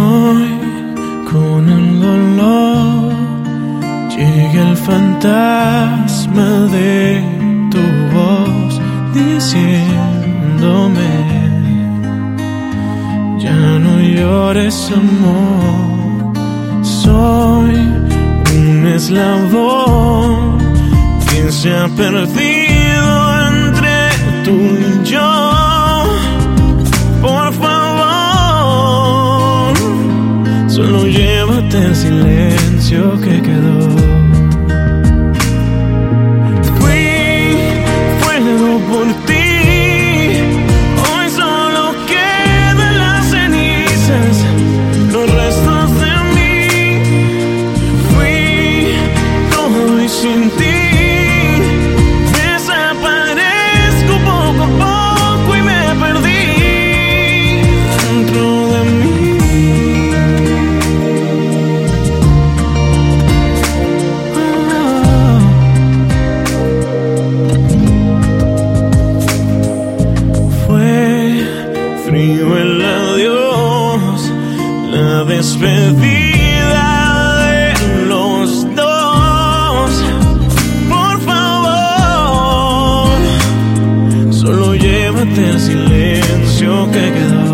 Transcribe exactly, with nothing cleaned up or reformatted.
Hoy con el dolor llega el fantasma de tu voz diciéndome: ya no llores, amor. Soy un eslabón que se ha perdido entre tú y yo. Por favor, solo llévate el silencio que quedó. Fui fuego por ti, hoy solo quedan las cenizas, los restos de mí. Fui todo y sin ti desaparezco poco a poco y me perdí dentro de mí. Frío el adiós, la despedida de los dos. Por favor, solo llévate el silencio que quedó.